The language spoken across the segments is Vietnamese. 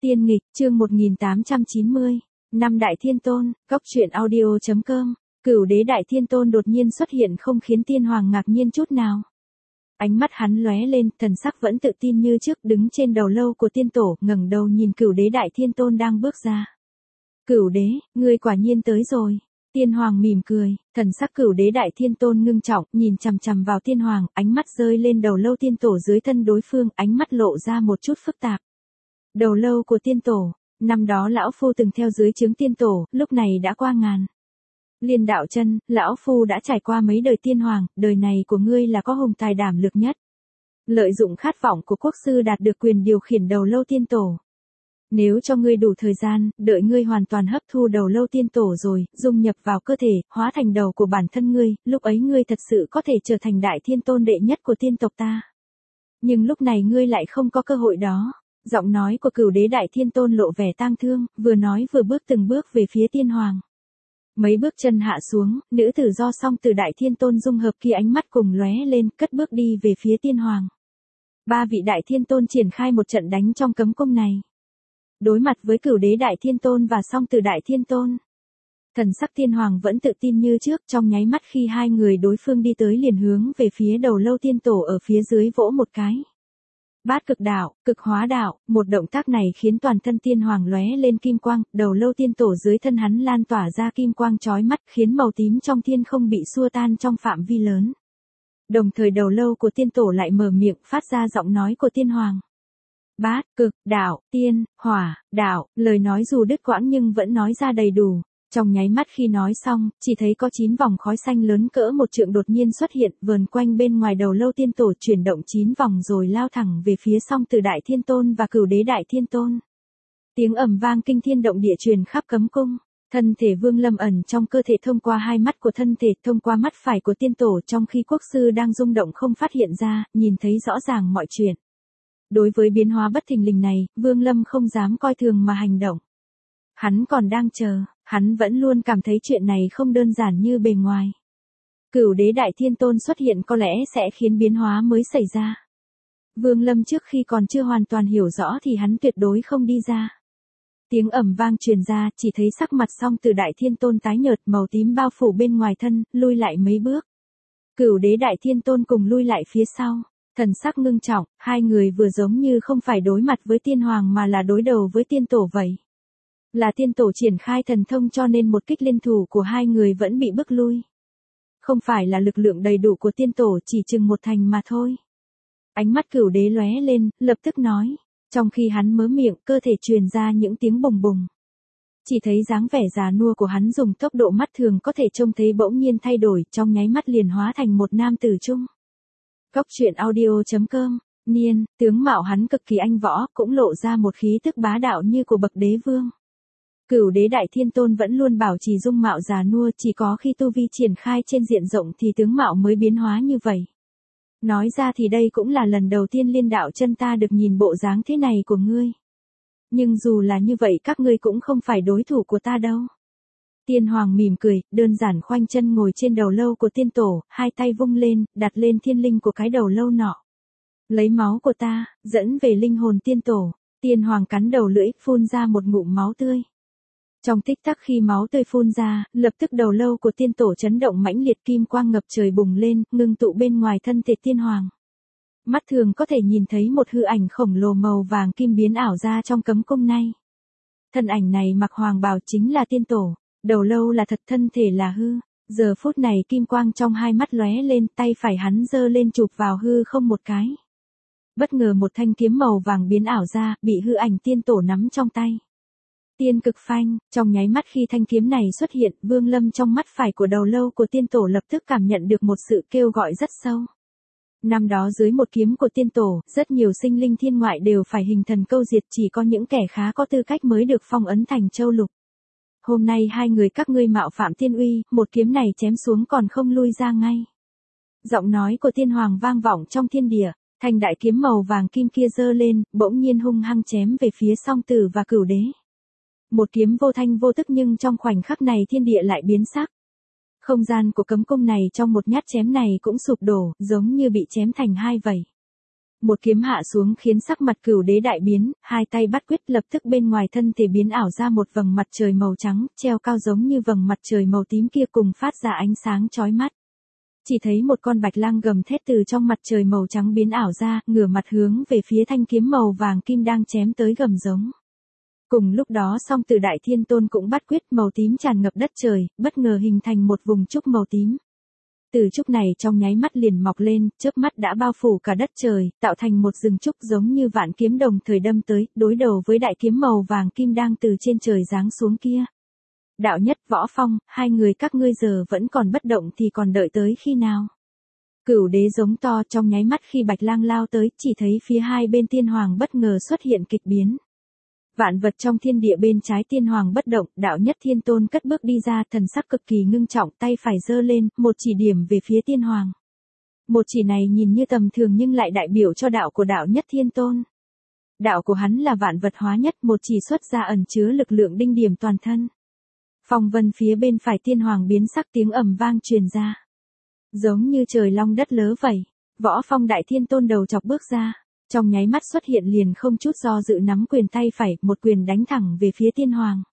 Tiên nghịch, chương 1890, năm Đại Thiên Tôn, Cóc truyện audio.com, Cửu đế Đại Thiên Tôn đột nhiên xuất hiện không khiến Tiên Hoàng ngạc nhiên chút nào. Ánh mắt hắn lóe lên, thần sắc vẫn tự tin như trước, đứng trên đầu lâu của tiên tổ, ngẩng đầu nhìn Cửu đế Đại Thiên Tôn đang bước ra. Cửu đế, ngươi quả nhiên tới rồi. Tiên Hoàng mỉm cười, thần sắc Cửu đế Đại Thiên Tôn ngưng trọng, nhìn chằm chằm vào Tiên Hoàng, ánh mắt rơi lên đầu lâu tiên tổ dưới thân đối phương, ánh mắt lộ ra một chút phức tạp. Đầu lâu của tiên tổ, năm đó lão phu từng theo dưới trướng tiên tổ, lúc này đã qua ngàn. Liên đạo chân, lão phu đã trải qua mấy đời tiên hoàng, đời này của ngươi là có hùng tài đảm lực nhất. Lợi dụng khát vọng của quốc sư đạt được quyền điều khiển đầu lâu tiên tổ. Nếu cho ngươi đủ thời gian, đợi ngươi hoàn toàn hấp thu đầu lâu tiên tổ rồi, dung nhập vào cơ thể, hóa thành đầu của bản thân ngươi, lúc ấy ngươi thật sự có thể trở thành Đại Thiên Tôn đệ nhất của tiên tộc ta. Nhưng lúc này ngươi lại không có cơ hội đó. Giọng nói của Cửu đế Đại Thiên Tôn lộ vẻ tang thương, vừa nói vừa bước từng bước về phía Tiên Hoàng. Mấy bước chân hạ xuống, nữ tử do song từ Đại Thiên Tôn dung hợp kia ánh mắt cùng lóe lên, cất bước đi về phía Tiên Hoàng. Ba vị Đại Thiên Tôn triển khai một trận đánh trong cấm cung này. Đối mặt với Cửu đế Đại Thiên Tôn và song từ Đại Thiên Tôn. Thần sắc Tiên Hoàng vẫn tự tin như trước, trong nháy mắt khi hai người đối phương đi tới liền hướng về phía đầu lâu tiên tổ ở phía dưới vỗ một cái. Bát cực đạo, cực hóa đạo, một động tác này khiến toàn thân Tiên Hoàng lóe lên kim quang, đầu lâu tiên tổ dưới thân hắn lan tỏa ra kim quang chói mắt, khiến màu tím trong thiên không bị xua tan trong phạm vi lớn. Đồng thời đầu lâu của tiên tổ lại mở miệng phát ra giọng nói của Tiên Hoàng. Bát, cực, đạo, tiên, hỏa, đạo, lời nói dù đứt quãng nhưng vẫn nói ra đầy đủ. Trong nháy mắt khi nói xong, chỉ thấy có 9 vòng khói xanh lớn cỡ một trượng đột nhiên xuất hiện, vờn quanh bên ngoài đầu lâu tiên tổ, chuyển động 9 vòng rồi lao thẳng về phía song từ Đại Thiên Tôn và Cửu đế Đại Thiên Tôn. Tiếng ầm vang kinh thiên động địa truyền khắp cấm cung. Thân thể Vương Lâm ẩn trong cơ thể thông qua hai mắt của thân thể, thông qua mắt phải của tiên tổ, trong khi quốc sư đang rung động không phát hiện ra, nhìn thấy rõ ràng mọi chuyện. Đối với biến hóa bất thình lình này, Vương Lâm không dám coi thường mà hành động. Hắn còn đang chờ, hắn vẫn luôn cảm thấy chuyện này không đơn giản như bề ngoài. Cửu đế Đại Thiên Tôn xuất hiện có lẽ sẽ khiến biến hóa mới xảy ra. Vương Lâm trước khi còn chưa hoàn toàn hiểu rõ thì hắn tuyệt đối không đi ra. Tiếng ầm vang truyền ra, chỉ thấy sắc mặt song từ Đại Thiên Tôn tái nhợt, màu tím bao phủ bên ngoài thân, lui lại mấy bước. Cửu đế Đại Thiên Tôn cùng lui lại phía sau. Thần sắc ngưng trọng, hai người vừa giống như không phải đối mặt với Tiên Hoàng mà là đối đầu với tiên tổ vậy. Là tiên tổ triển khai thần thông cho nên một kích liên thủ của hai người vẫn bị bức lui. Không phải là lực lượng đầy đủ của tiên tổ, chỉ chừng một thành mà thôi. Ánh mắt Cửu đế lóe lên, lập tức nói. Trong khi hắn mớ miệng, cơ thể truyền ra những tiếng bùng bùng. Chỉ thấy dáng vẻ già nua của hắn dùng tốc độ mắt thường có thể trông thấy bỗng nhiên thay đổi, trong nháy mắt liền hóa thành một nam tử trung. Cóc truyện audio.com, niên, tướng mạo hắn cực kỳ anh võ, cũng lộ ra một khí tức bá đạo như của bậc đế vương. Cửu đế Đại Thiên Tôn vẫn luôn bảo trì dung mạo già nua, chỉ có khi tu vi triển khai trên diện rộng thì tướng mạo mới biến hóa như vậy. Nói ra thì đây cũng là lần đầu tiên Liên đạo chân ta được nhìn bộ dáng thế này của ngươi. Nhưng dù là như vậy các ngươi cũng không phải đối thủ của ta đâu. Tiên Hoàng mỉm cười, đơn giản khoanh chân ngồi trên đầu lâu của tiên tổ, hai tay vung lên, đặt lên thiên linh của cái đầu lâu nọ. Lấy máu của ta, dẫn về linh hồn tiên tổ. Tiên Hoàng cắn đầu lưỡi, phun ra một ngụm máu tươi. Trong tích tắc khi máu tươi phun ra, lập tức đầu lâu của tiên tổ chấn động mãnh liệt, kim quang ngập trời bùng lên, ngưng tụ bên ngoài thân thể Tiên Hoàng. Mắt thường có thể nhìn thấy một hư ảnh khổng lồ màu vàng kim biến ảo ra trong cấm cung này. Thân ảnh này mặc hoàng bào chính là tiên tổ. Đầu lâu là thật, thân thể là hư. Giờ phút này kim quang trong hai mắt lóe lên, tay phải hắn giơ lên chụp vào hư không một cái. Bất ngờ một thanh kiếm màu vàng biến ảo ra, bị hư ảnh tiên tổ nắm trong tay. Tiên cực phanh, trong nháy mắt khi thanh kiếm này xuất hiện, Vương Lâm trong mắt phải của đầu lâu của tiên tổ lập tức cảm nhận được một sự kêu gọi rất sâu. Năm đó dưới một kiếm của tiên tổ, rất nhiều sinh linh thiên ngoại đều phải hình thần câu diệt, chỉ có những kẻ khá có tư cách mới được phong ấn thành châu lục. Hôm nay hai người các ngươi mạo phạm tiên uy, một kiếm này chém xuống còn không lui ra ngay. Giọng nói của Tiên Hoàng vang vọng trong thiên địa, thanh đại kiếm màu vàng kim kia giơ lên, bỗng nhiên hung hăng chém về phía song tử và Cửu đế. Một kiếm vô thanh vô tức nhưng trong khoảnh khắc này thiên địa lại biến sắc. Không gian của cấm cung này trong một nhát chém này cũng sụp đổ, giống như bị chém thành hai vậy. Một kiếm hạ xuống khiến sắc mặt Cửu Đế đại biến, hai tay bắt quyết lập tức bên ngoài thân thể biến ảo ra một vầng mặt trời màu trắng, treo cao giống như vầng mặt trời màu tím kia cùng phát ra ánh sáng chói mắt. Chỉ thấy một con bạch lang gầm thét từ trong mặt trời màu trắng biến ảo ra, ngửa mặt hướng về phía thanh kiếm màu vàng kim đang chém tới gầm giống. Cùng lúc đó Song Tử Đại Thiên Tôn cũng bắt quyết, màu tím tràn ngập đất trời, bất ngờ hình thành một vùng trúc màu tím. Từ trúc này trong nháy mắt liền mọc lên, chớp mắt đã bao phủ cả đất trời, tạo thành một rừng trúc giống như vạn kiếm đồng thời đâm tới, đối đầu với đại kiếm màu vàng kim đang từ trên trời giáng xuống kia. Đạo Nhất, Võ Phong, hai người các ngươi giờ vẫn còn bất động thì còn đợi tới khi nào? Cửu Đế giống to trong nháy mắt khi Bạch Lang lao tới, chỉ thấy phía hai bên Tiên Hoàng bất ngờ xuất hiện kịch biến. Vạn vật trong thiên địa bên trái Tiên Hoàng bất động, Đạo Nhất Thiên Tôn cất bước đi ra, thần sắc cực kỳ ngưng trọng, tay phải giơ lên, một chỉ điểm về phía Tiên Hoàng. Một chỉ này nhìn như tầm thường nhưng lại đại biểu cho đạo của Đạo Nhất Thiên Tôn. Đạo của hắn là vạn vật hóa nhất, một chỉ xuất ra ẩn chứa lực lượng đinh điểm toàn thân. Phong vân phía bên phải Tiên Hoàng biến sắc, tiếng ầm vang truyền ra. Giống như trời long đất lớ vậy, Võ Phong Đại Thiên Tôn đầu chọc bước ra, trong nháy mắt xuất hiện liền không chút do dự nắm quyền tay phải, một quyền đánh thẳng về phía Tiên Hoàng.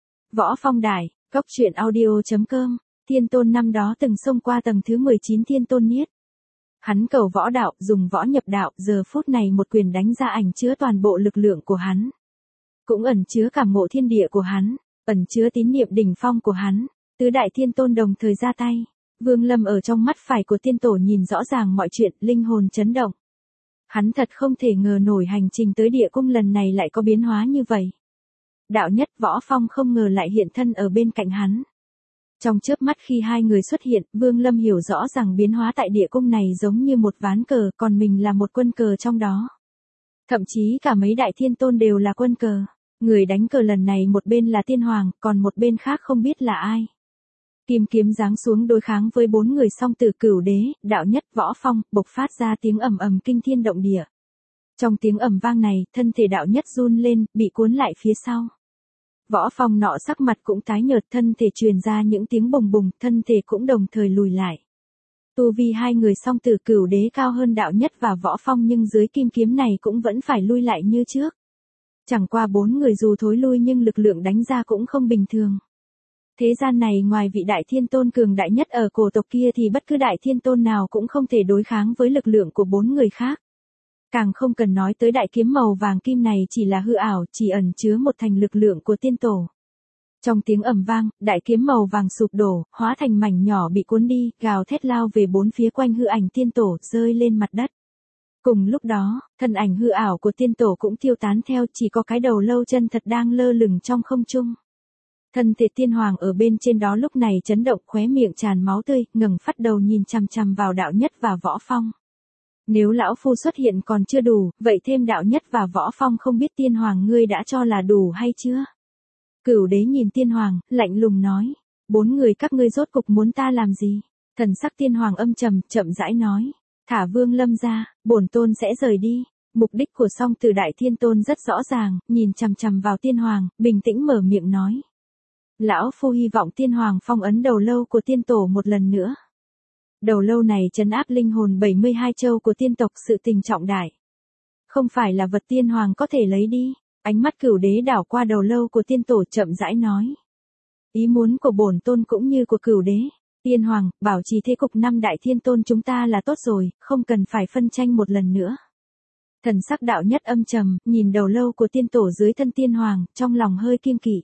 Võ Phong Đại, Cốc Truyện Audio.com, Thiên Tôn năm đó từng xông qua tầng thứ 19 Thiên Tôn Niết. Hắn cầu võ đạo, dùng võ nhập đạo, giờ phút này một quyền đánh ra ẩn chứa toàn bộ lực lượng của hắn. Cũng ẩn chứa cảm ngộ thiên địa của hắn, ẩn chứa tín niệm đỉnh phong của hắn. Tứ Đại Thiên Tôn đồng thời ra tay. Vương Lâm ở trong mắt phải của tiên tổ nhìn rõ ràng mọi chuyện, linh hồn chấn động. Hắn thật không thể ngờ nổi hành trình tới địa cung lần này lại có biến hóa như vậy. Đạo Nhất, Võ Phong không ngờ lại hiện thân ở bên cạnh hắn. Trong chớp mắt khi hai người xuất hiện, Vương Lâm hiểu rõ rằng biến hóa tại địa cung này giống như một ván cờ, còn mình là một quân cờ trong đó. Thậm chí cả mấy đại thiên tôn đều là quân cờ. Người đánh cờ lần này một bên là Tiên Hoàng, còn một bên khác không biết là ai. Kim kiếm giáng xuống đối kháng với bốn người Song Tử, Cửu Đế, Đạo Nhất, Võ Phong, bộc phát ra tiếng ầm ầm kinh thiên động địa. Trong tiếng ầm vang này, thân thể Đạo Nhất run lên, bị cuốn lại phía sau. Võ Phong nọ sắc mặt cũng tái nhợt, thân thể truyền ra những tiếng bùng bùng, thân thể cũng đồng thời lùi lại. Tu vi hai người Song Tử, Cửu Đế cao hơn Đạo Nhất và Võ Phong nhưng dưới kim kiếm này cũng vẫn phải lui lại như trước. Chẳng qua bốn người dù thối lui nhưng lực lượng đánh ra cũng không bình thường. Thế gian này ngoài vị đại thiên tôn cường đại nhất ở cổ tộc kia thì bất cứ đại thiên tôn nào cũng không thể đối kháng với lực lượng của bốn người khác. Càng không cần nói tới đại kiếm màu vàng kim này chỉ là hư ảo, chỉ ẩn chứa một thành lực lượng của tiên tổ. Trong tiếng ầm vang, đại kiếm màu vàng sụp đổ, hóa thành mảnh nhỏ bị cuốn đi, gào thét lao về bốn phía quanh hư ảnh tiên tổ, rơi lên mặt đất. Cùng lúc đó, thân ảnh hư ảo của tiên tổ cũng tiêu tán theo, chỉ có cái đầu lâu chân thật đang lơ lửng trong không trung. Thân thể Tiên Hoàng ở bên trên đó lúc này chấn động, khóe miệng tràn máu tươi, ngẩng phát đầu nhìn chằm chằm vào Đạo Nhất và Võ Phong. Nếu lão phu xuất hiện còn chưa đủ, vậy thêm Đạo Nhất và Võ Phong không biết Tiên Hoàng ngươi đã cho là đủ hay chưa? Cửu Đế nhìn Tiên Hoàng, lạnh lùng nói, bốn người các ngươi rốt cục muốn ta làm gì? Thần sắc Tiên Hoàng âm trầm, chậm rãi nói, thả Vương Lâm ra, bổn tôn sẽ rời đi. Mục đích của Song Tử Đại Thiên Tôn rất rõ ràng, nhìn chằm chằm vào Tiên Hoàng, bình tĩnh mở miệng nói. Lão phu hy vọng Tiên Hoàng phong ấn đầu lâu của tiên tổ một lần nữa. Đầu lâu này trấn áp linh hồn 72 châu của tiên tộc, sự tình trọng đại. Không phải là vật Tiên Hoàng có thể lấy đi. Ánh mắt Cửu Đế đảo qua đầu lâu của tiên tổ chậm rãi nói. Ý muốn của bổn tôn cũng như của Cửu Đế. Tiên Hoàng, bảo trì thế cục năm đại thiên tôn chúng ta là tốt rồi, không cần phải phân tranh một lần nữa. Thần sắc Đạo Nhất âm trầm, nhìn đầu lâu của tiên tổ dưới thân Tiên Hoàng, trong lòng hơi kiêng kỵ.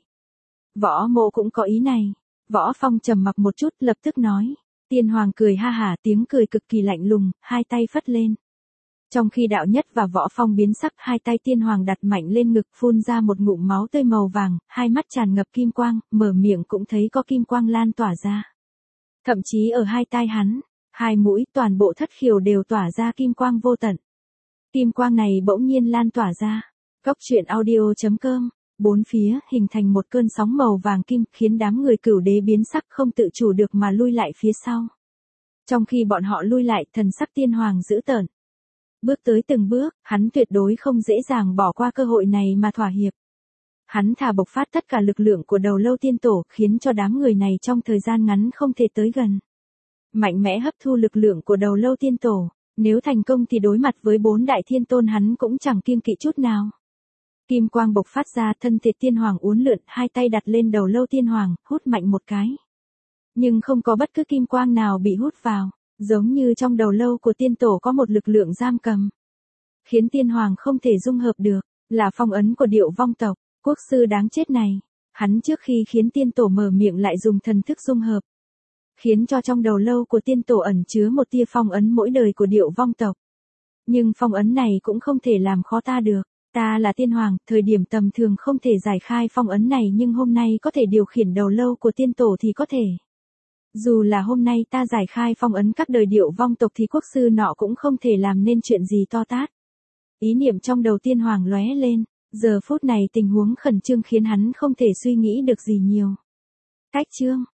Võ Mộ cũng có ý này. Võ Phong trầm mặc một chút, lập tức nói. Tiên Hoàng cười ha hả, tiếng cười cực kỳ lạnh lùng, hai tay phất lên. Trong khi Đạo Nhất và Võ Phong biến sắc, hai tay Tiên Hoàng đặt mạnh lên ngực, phun ra một ngụm máu tươi màu vàng, hai mắt tràn ngập kim quang, mở miệng cũng thấy có kim quang lan tỏa ra. Thậm chí ở hai tai hắn, hai mũi, toàn bộ thất khiếu đều tỏa ra kim quang vô tận. Kim quang này bỗng nhiên lan tỏa ra. Cốc Truyện Audio.com. Bốn phía hình thành một cơn sóng màu vàng kim, khiến đám người Cửu Đế biến sắc không tự chủ được mà lui lại phía sau. Trong khi bọn họ lui lại, thần sắc Tiên Hoàng dữ tợn. Bước tới từng bước, hắn tuyệt đối không dễ dàng bỏ qua cơ hội này mà thỏa hiệp. Hắn thà bộc phát tất cả lực lượng của đầu lâu tiên tổ, khiến cho đám người này trong thời gian ngắn không thể tới gần. Mạnh mẽ hấp thu lực lượng của đầu lâu tiên tổ. Nếu thành công thì đối mặt với 4 đại thiên tôn hắn cũng chẳng kiêng kỵ chút nào. Kim quang bộc phát ra, thân thể tiên hoàng uốn lượn, hai tay đặt lên đầu lâu tiên hoàng, hút mạnh một cái. Nhưng không có bất cứ kim quang nào bị hút vào, giống như trong đầu lâu của tiên tổ có một lực lượng giam cầm. Khiến tiên hoàng không thể dung hợp được, là phong ấn của Điệu Vong tộc, quốc sư đáng chết này. Hắn trước khi khiến tiên tổ mở miệng lại dùng thần thức dung hợp. Khiến cho trong đầu lâu của tiên tổ ẩn chứa một tia phong ấn mỗi đời của Điệu Vong tộc. Nhưng phong ấn này cũng không thể làm khó ta được. Ta là tiên hoàng, thời điểm tầm thường không thể giải khai phong ấn này nhưng hôm nay có thể điều khiển đầu lâu của tiên tổ thì có thể. Dù là hôm nay ta giải khai phong ấn các đời Điệu Vong tộc thì quốc sư nọ cũng không thể làm nên chuyện gì to tát. Ý niệm trong đầu tiên hoàng lóe lên, giờ phút này tình huống khẩn trương khiến hắn không thể suy nghĩ được gì nhiều. Cách chương